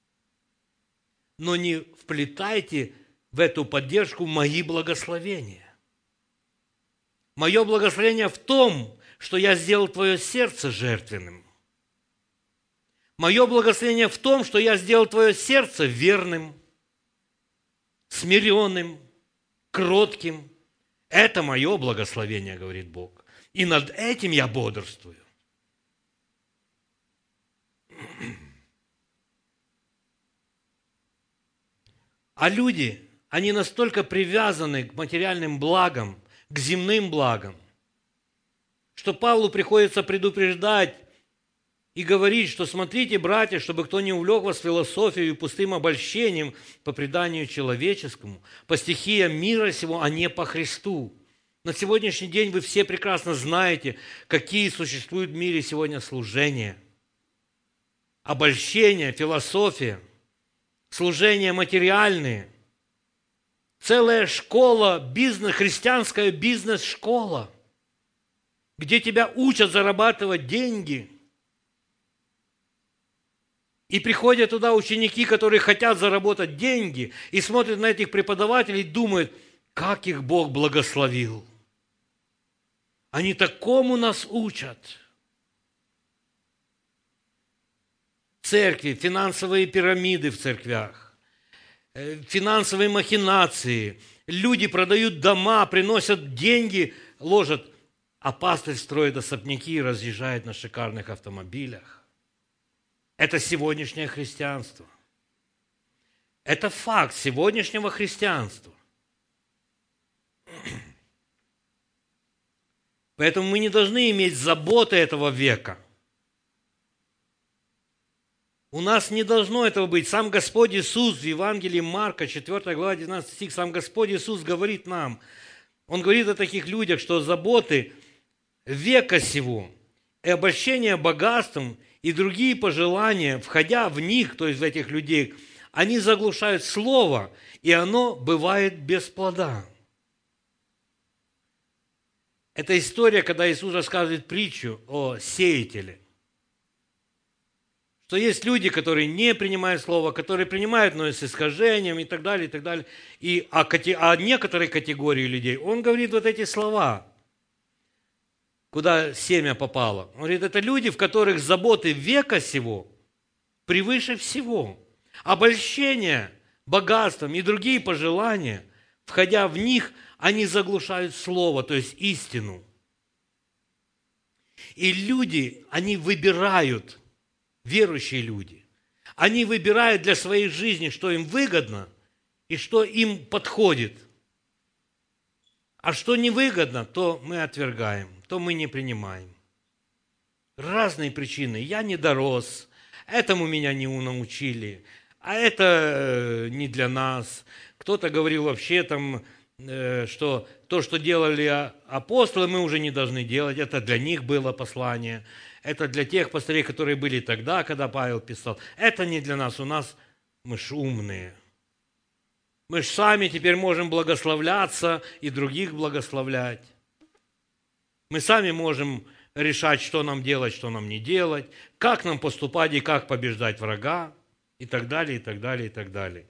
Но не вплетайте в эту поддержку мои благословения. Мое благословение в том, что я сделал твое сердце жертвенным. Мое благословение в том, что я сделал твое сердце верным, смиренным, кротким. Это мое благословение, говорит Бог. И над этим я бодрствую. А люди, они настолько привязаны к материальным благам, к земным благам, что Павлу приходится предупреждать и говорить, что смотрите, братья, чтобы кто не увлек вас философией и пустым обольщением по преданию человеческому, по стихиям мира сего, а не по Христу. На сегодняшний день вы все прекрасно знаете, какие существуют в мире сегодня служения. Обольщение, философия, служения материальные. Целая школа, христианская бизнес-школа, где тебя учат зарабатывать деньги. И приходят туда ученики, которые хотят заработать деньги, и смотрят на этих преподавателей и думают, как их Бог благословил. Они такому нас учат. Церкви, финансовые пирамиды в церквях, финансовые махинации. Люди продают дома, приносят деньги, ложат, а пастырь строит особняки и разъезжает на шикарных автомобилях. Это сегодняшнее христианство. Это факт сегодняшнего христианства. Поэтому мы не должны иметь заботы этого века. У нас не должно этого быть. Сам Господь Иисус в Евангелии Марка, 4 глава, 19 стих, сам Господь Иисус говорит нам, Он говорит о таких людях, что заботы века сего и обольщение богатством и другие пожелания, входя в них, то есть в этих людей, они заглушают слово, и оно бывает без плода. Это история, когда Иисус рассказывает притчу о сеятеле. Что есть люди, которые не принимают слово, которые принимают, но с искажением и так далее, и так далее. И о некоторой категории людей он говорит вот эти слова, куда семя попало. Он говорит, это люди, в которых заботы века сего превыше всего. Обольщение богатством и другие пожелания, входя в них, они заглушают слово, то есть истину. И люди, они выбирают, верующие люди, они выбирают для своей жизни, что им выгодно и что им подходит. А что невыгодно, то мы отвергаем, то мы не принимаем. Разные причины. Я не дорос, этому меня не научили, а это не для нас. Кто-то говорил вообще там, что то, что делали апостолы, мы уже не должны делать. Это для них было послание. Это для тех пастырей, которые были тогда, когда Павел писал. Это не для нас, у нас мы ж умные. Мы же сами теперь можем благословляться и других благословлять. Мы сами можем решать, что нам делать, что нам не делать, как нам поступать и как побеждать врага, и так далее, и так далее, и так далее.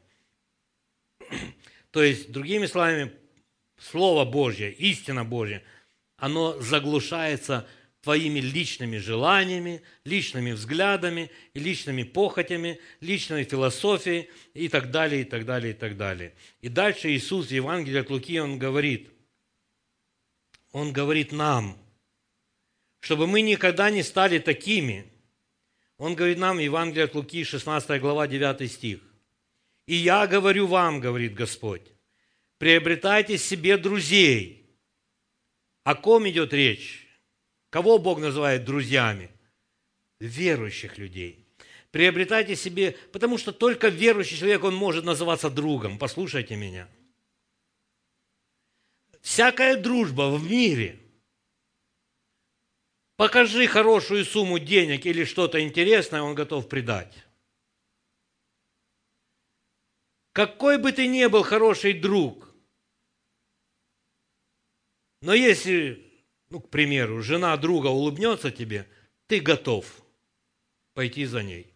То есть, другими словами, Слово Божье, истина Божья, оно заглушается твоими личными желаниями, личными взглядами, личными похотями, личной философией и так далее, и так далее, и так далее. И дальше Иисус в Евангелии от Луки, Он говорит нам, чтобы мы никогда не стали такими. Он говорит нам в Евангелии от Луки, 16 глава, 9 стих. «И я говорю вам, говорит Господь, приобретайте себе друзей». О ком идет речь? Кого Бог называет друзьями? Верующих людей. Приобретайте себе, потому что только верующий человек, он может называться другом. Послушайте меня. Всякая дружба в мире, покажи хорошую сумму денег или что-то интересное, он готов предать. Какой бы ты ни был хороший друг, но если, к примеру, жена друга улыбнется тебе, ты готов пойти за ней.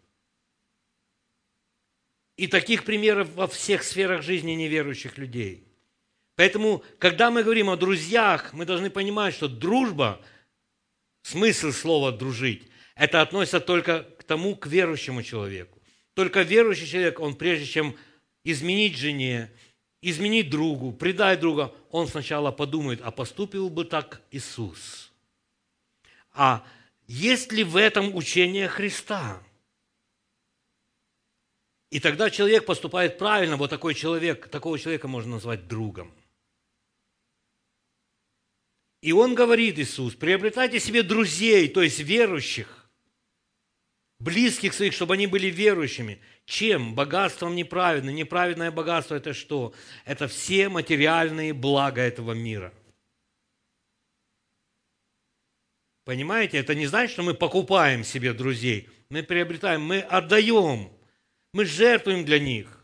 И таких примеров во всех сферах жизни неверующих людей. Поэтому, когда мы говорим о друзьях, мы должны понимать, что дружба, смысл слова «дружить», это относится только к верующему человеку. Только верующий человек, он прежде чем изменить жене, изменить другу, предать друга, он сначала подумает, а поступил бы так Иисус? А есть ли в этом учение Христа? И тогда человек поступает правильно, вот такого человека можно назвать другом. И он говорит, Иисус, приобретайте себе друзей, то есть верующих, близких своих, чтобы они были верующими. Чем? Богатством неправедным. Неправедное богатство – это что? Это все материальные блага этого мира. Понимаете? Это не значит, что мы покупаем себе друзей. Мы приобретаем, мы отдаем, мы жертвуем для них.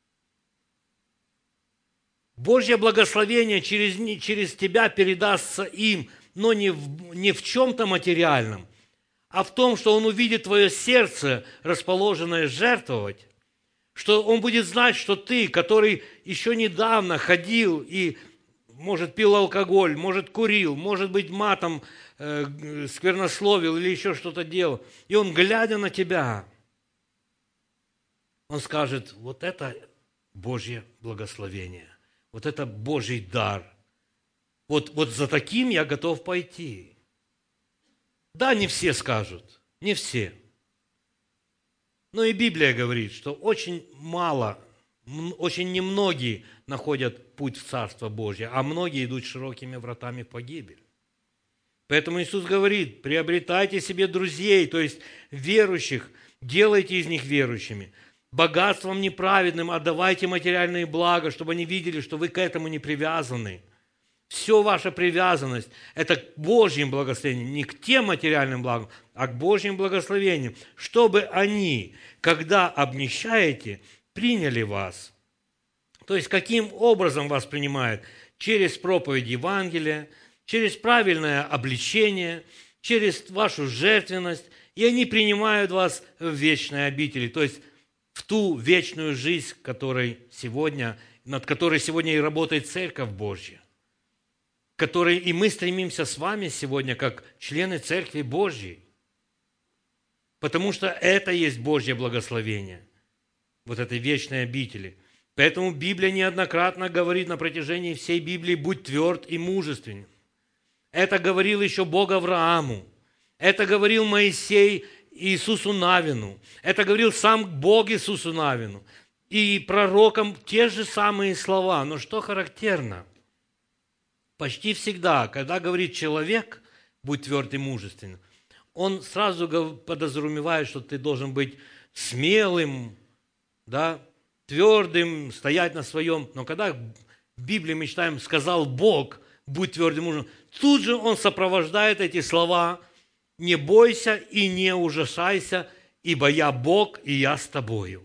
Божье благословение через тебя передастся им, но не в чем-то материальном, а в том, что Он увидит твое сердце, расположенное жертвовать, что Он будет знать, что ты, который еще недавно ходил и, может, пил алкоголь, может, курил, может быть, матом сквернословил или еще что-то делал, и Он, глядя на тебя, Он скажет: вот это Божье благословение, вот это Божий дар. Вот за таким я готов пойти. Да, не все скажут, не все. Но и Библия говорит, что очень мало, очень немногие находят путь в Царство Божье, а многие идут широкими вратами в погибель. Поэтому Иисус говорит: приобретайте себе друзей, то есть верующих, делайте из них верующими. Богатством неправедным отдавайте материальные блага, чтобы они видели, что вы к этому не привязаны. Все ваша привязанность – это к Божьим благословениям, не к тем материальным благам, а к Божьим благословениям, чтобы они, когда обнищаете, приняли вас. То есть, каким образом вас принимают? Через проповедь Евангелия, через правильное обличение, через вашу жертвенность, и они принимают вас в вечной обители, то есть в ту вечную жизнь, над которой сегодня и работает Церковь Божья, к которой и мы стремимся с вами сегодня, как члены Церкви Божьей. Потому что это есть Божье благословение, вот этой вечной обители. Поэтому Библия неоднократно говорит на протяжении всей Библии: будь тверд и мужественен. Это говорил еще Бог Аврааму. Это говорил Моисей Иисусу Навину. Это говорил сам Бог Иисусу Навину. И пророкам те же самые слова. Но что характерно? Почти всегда, когда говорит человек: будь тверд и мужественен, он сразу подразумевает, что ты должен быть смелым, да, твердым, стоять на своем. Но когда в Библии мы читаем: сказал Бог, будь твердым и мужественным, тут же он сопровождает эти слова: не бойся и не ужасайся, ибо я Бог, и я с тобою.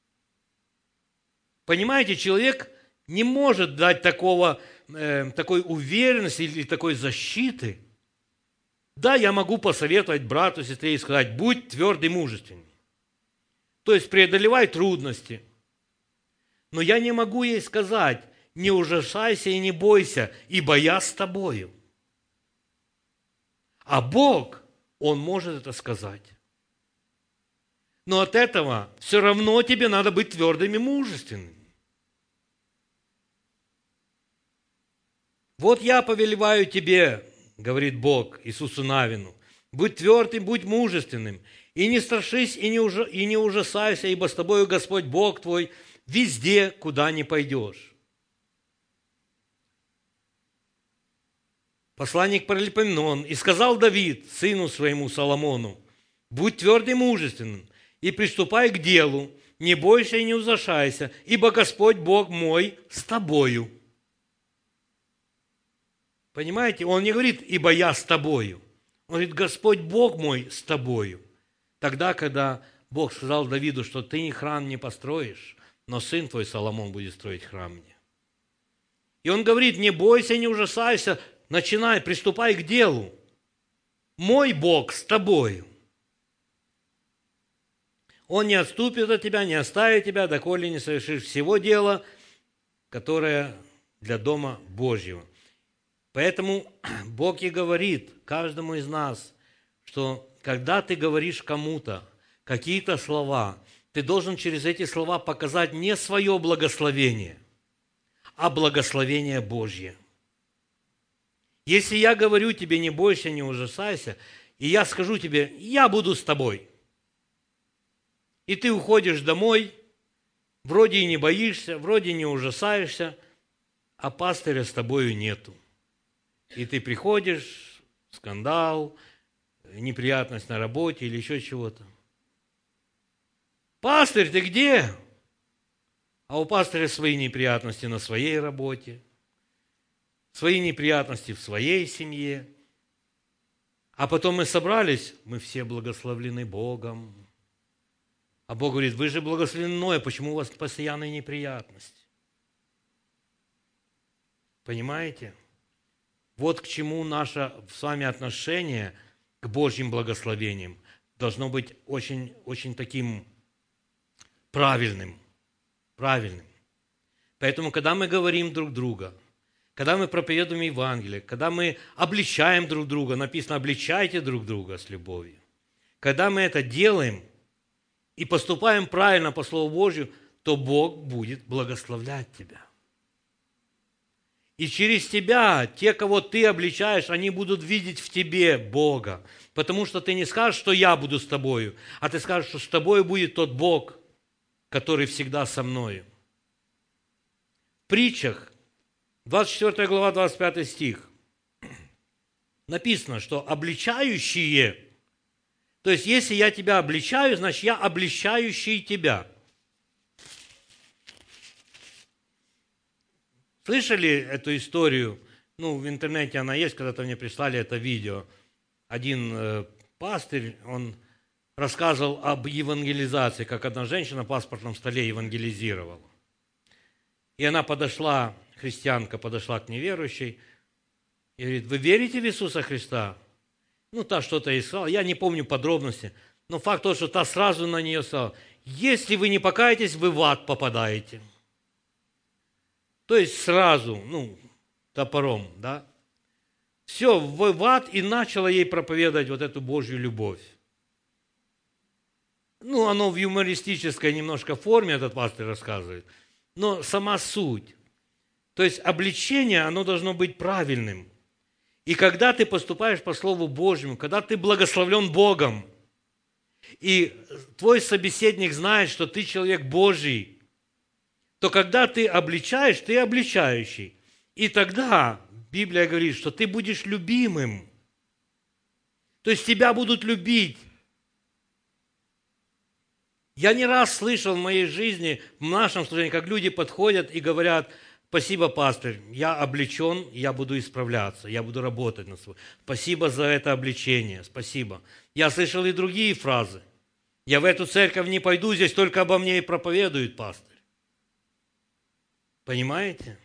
Понимаете, человек не может дать такой уверенности или такой защиты. Да, я могу посоветовать брату, сестре и сказать: будь тверд и мужественный. То есть преодолевай трудности. Но я не могу ей сказать: не ужасайся и не бойся, ибо я с тобою. А Бог, Он может это сказать. Но от этого все равно тебе надо быть твердым и мужественным. Вот я повелеваю тебе, говорит Бог Иисусу Навину, будь твердым, будь мужественным, и не страшись, и не ужасайся, ибо с тобою Господь Бог твой везде, куда ни пойдешь. Посланник Паралипоменон: и сказал Давид сыну своему Соломону: будь твердым и мужественным, и приступай к делу, не бойся и не ужасайся, ибо Господь Бог мой с тобою. Понимаете, он не говорит: ибо я с тобою. Он говорит: Господь Бог мой с тобою. Тогда, когда Бог сказал Давиду, что ты храм не построишь, но сын твой Соломон будет строить храм мне. И он говорит: не бойся, не ужасайся, начинай, приступай к делу. Мой Бог с тобою. Он не отступит от тебя, не оставит тебя, доколе не совершишь всего дела, которое для дома Божьего. Поэтому Бог и говорит каждому из нас, что когда ты говоришь кому-то какие-то слова, ты должен через эти слова показать не свое благословение, а благословение Божье. Если я говорю тебе: не бойся, не ужасайся, и я скажу тебе: я буду с тобой, и ты уходишь домой, вроде и не боишься, вроде не ужасаешься, а пастыря с тобою нету. И ты приходишь, скандал, неприятность на работе или еще чего-то. Пастырь, ты где? А у пастыря свои неприятности на своей работе, свои неприятности в своей семье. А потом мы собрались, мы все благословлены Богом. А Бог говорит: вы же благословлены, почему у вас постоянные неприятности? Понимаете? Вот к чему наше с вами отношение к Божьим благословениям должно быть очень, очень таким правильным. Поэтому, когда мы говорим друг друга, когда мы проповедуем Евангелие, когда мы обличаем друг друга, написано, обличайте друг друга с любовью. Когда мы это делаем и поступаем правильно по Слову Божью, то Бог будет благословлять тебя. И через тебя, те, кого ты обличаешь, они будут видеть в тебе Бога. Потому что ты не скажешь, что я буду с тобою, а ты скажешь, что с тобой будет тот Бог, который всегда со мною. В притчах, 24 глава, 25 стих, написано, что обличающие, то есть если я тебя обличаю, значит я обличающий тебя. Слышали эту историю? В интернете она есть, когда-то мне прислали это видео. Один пастырь, он рассказывал об евангелизации, как одна женщина на паспортном столе евангелизировала. И она подошла, христианка подошла к неверующей и говорит, вы верите в Иисуса Христа? Та что-то искала, я не помню подробности, но факт тот, что та сразу на нее сказала, если вы не покаетесь, вы в ад попадаете. То есть сразу, топором, да? Все, в ад, и начала ей проповедовать вот эту Божью любовь. Оно в юмористической немножко форме, этот пастор рассказывает, но сама суть. То есть обличение, оно должно быть правильным. И когда ты поступаешь по Слову Божьему, когда ты благословлен Богом, и твой собеседник знает, что ты человек Божий, то когда ты обличаешь, ты обличающий. И тогда Библия говорит, что ты будешь любимым. То есть тебя будут любить. Я не раз слышал в моей жизни, в нашем служении, как люди подходят и говорят, спасибо, пастор, я обличен, я буду исправляться, я буду работать над собой. Спасибо за это обличение, спасибо. Я слышал и другие фразы. Я в эту церковь не пойду, здесь только обо мне и проповедует пастор. Понимаете?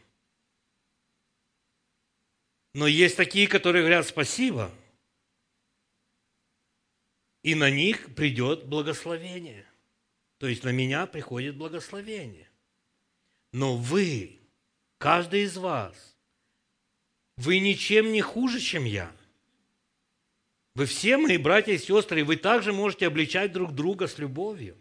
Но есть такие, которые говорят спасибо, и на них придет благословение. То есть на меня приходит благословение. Но вы, каждый из вас, вы ничем не хуже, чем я. Вы все мои братья и сестры, и вы также можете обличать друг друга с любовью.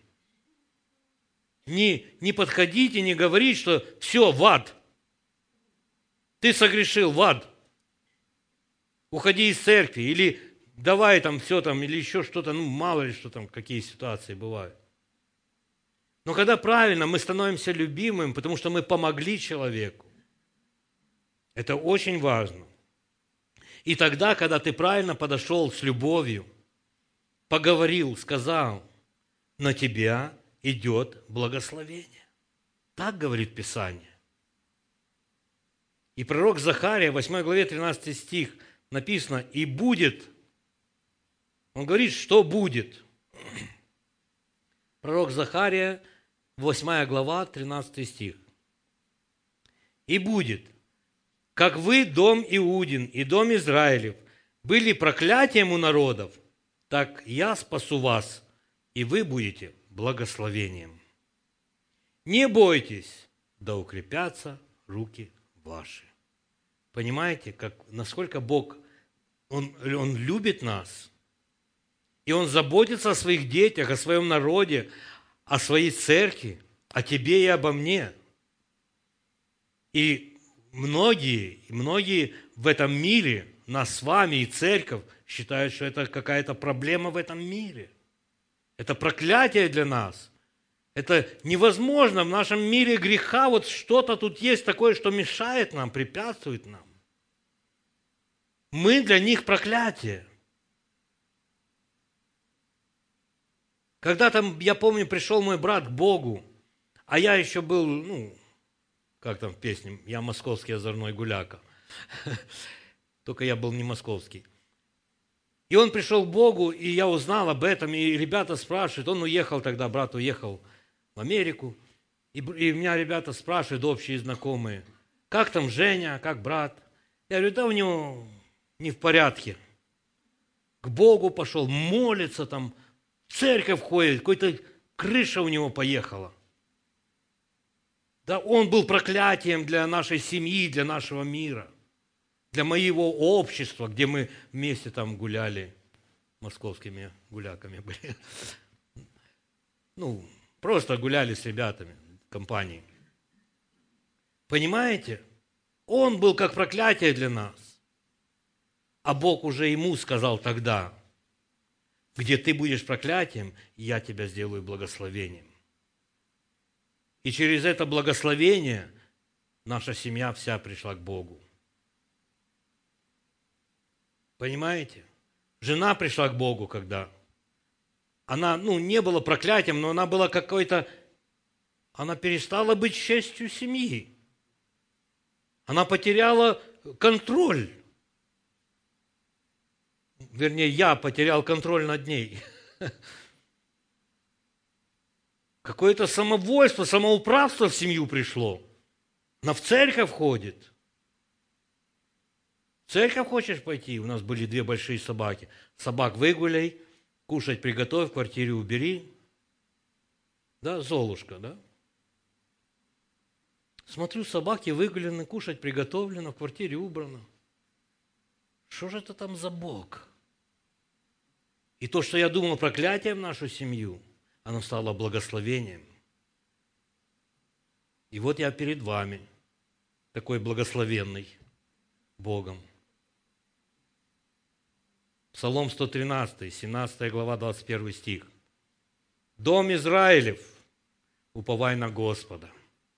Не подходите, не говорите, что все, в ад. Ты согрешил, в ад. Уходи из церкви, или давай там все там, или еще что-то, мало ли что там, какие ситуации бывают. Но когда правильно, мы становимся любимым, потому что мы помогли человеку. Это очень важно. И тогда, когда ты правильно подошел с любовью, поговорил, сказал, на тебя идет благословение. Так говорит Писание. И пророк Захария, 8 главе 13 стих, написано, и будет. Он говорит, что будет. Пророк Захария, 8 глава, 13 стих. И будет, как вы, дом Иудин и дом Израилев, были проклятием у народов, так я спасу вас, и вы будете благословением. Не бойтесь, да укрепятся руки ваши. Понимаете, насколько Бог, Он любит нас, и Он заботится о своих детях, о своем народе, о своей церкви, о тебе и обо мне. И многие в этом мире, нас с вами и церковь, считают, что это какая-то проблема в этом мире. Это проклятие для нас. Это невозможно. В нашем мире греха вот что-то тут есть такое, что мешает нам, препятствует нам. Мы для них проклятие. Когда-то, я помню, пришел мой брат к Богу, а я еще был, как там в песне, я московский озорной гуляка. Только я был не московский. И он пришел к Богу, и я узнал об этом, и ребята спрашивают, он уехал тогда, брат уехал в Америку, и меня ребята спрашивают, общие знакомые, как там Женя, как брат? Я говорю, да у него не в порядке. к Богу пошел, молится там, в церковь ходит, какой-то крыша у него поехала. Да, он был проклятием для нашей семьи, для нашего мира, для моего общества, где мы вместе там гуляли, московскими гуляками были. Ну, просто гуляли с ребятами, компанией. Понимаете? Он был как проклятие для нас. А Бог уже ему сказал тогда, где ты будешь проклятием, я тебя сделаю благословением. И через это благословение наша семья вся пришла к Богу. Понимаете? Жена пришла к Богу, когда она, не была проклятием, но она была какой-то, она перестала быть частью семьи. Она потеряла контроль. Вернее, я потерял контроль над ней. Какое-то самовольство, самоуправство в семью пришло. Она в церковь ходит. В церковь хочешь пойти? У нас были 2 большие собаки. Собак выгуляй, кушать приготовь, в квартире убери. Да, Золушка, да? Смотрю, собаки выгулены, кушать приготовлено, в квартире убрано. Что же это там за Бог? И то, что я думал проклятием в нашу семью, оно стало благословением. И вот я перед вами, такой благословенный Богом. Псалом 113, 17 глава, 21 стих. «Дом Израилев, уповай на Господа.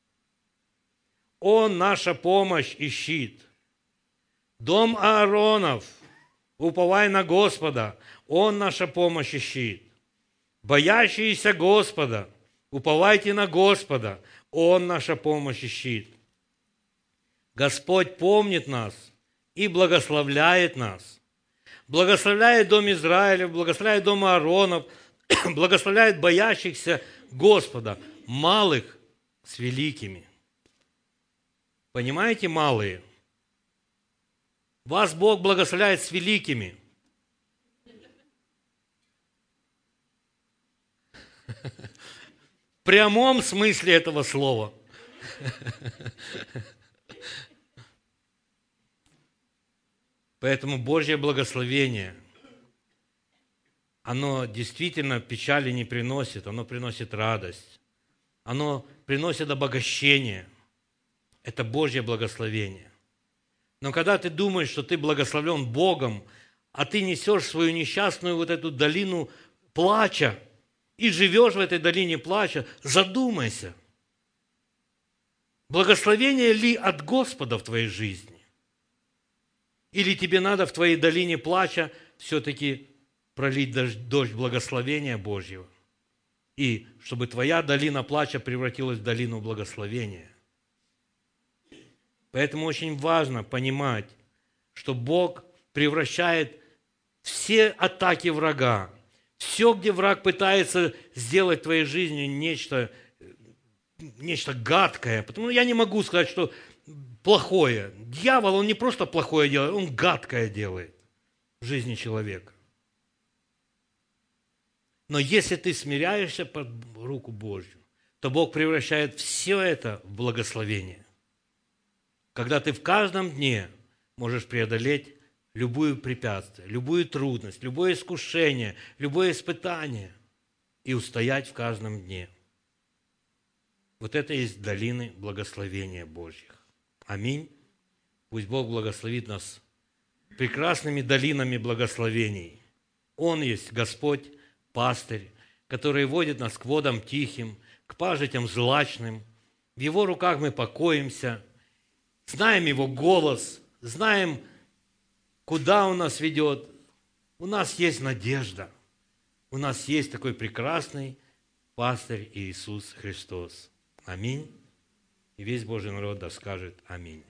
Он наша помощь и щит. Дом Ааронов, уповай на Господа, Он наша помощь и щит. Боящиеся Господа, уповайте на Господа, Он наша помощь и щит. Господь помнит нас и благословляет нас. Благословляет дом Израилев, благословляет дом Ааронов, благословляет боящихся Господа, малых с великими». Понимаете, малые? Вас Бог благословляет с великими. В прямом смысле этого слова. Поэтому Божье благословение, оно действительно печали не приносит, оно приносит радость, оно приносит обогащение. Это Божье благословение. Но когда ты думаешь, что ты благословлен Богом, а ты несешь свою несчастную вот эту долину плача и живешь в этой долине плача, задумайся, благословение ли от Господа в твоей жизни? Или тебе надо в твоей долине плача все-таки пролить дождь благословения Божьего? И чтобы твоя долина плача превратилась в долину благословения. Поэтому очень важно понимать, что Бог превращает все атаки врага, все, где враг пытается сделать в твоей жизни нечто гадкое. Потому что я не могу сказать, что плохое. Дьявол, он не просто плохое делает, он гадкое делает в жизни человека. Но если ты смиряешься под руку Божью, то Бог превращает все это в благословение. Когда ты в каждом дне можешь преодолеть любое препятствие, любую трудность, любое искушение, любое испытание и устоять в каждом дне. Вот это и есть долины благословения Божьих. Аминь. Пусть Бог благословит нас прекрасными долинами благословений. Он есть Господь, пастырь, который водит нас к водам тихим, к пажитям злачным. В Его руках мы покоимся, знаем Его голос, знаем, куда Он нас ведет. У нас есть надежда. У нас есть такой прекрасный пастырь Иисус Христос. Аминь. И весь Божий народ да скажет аминь.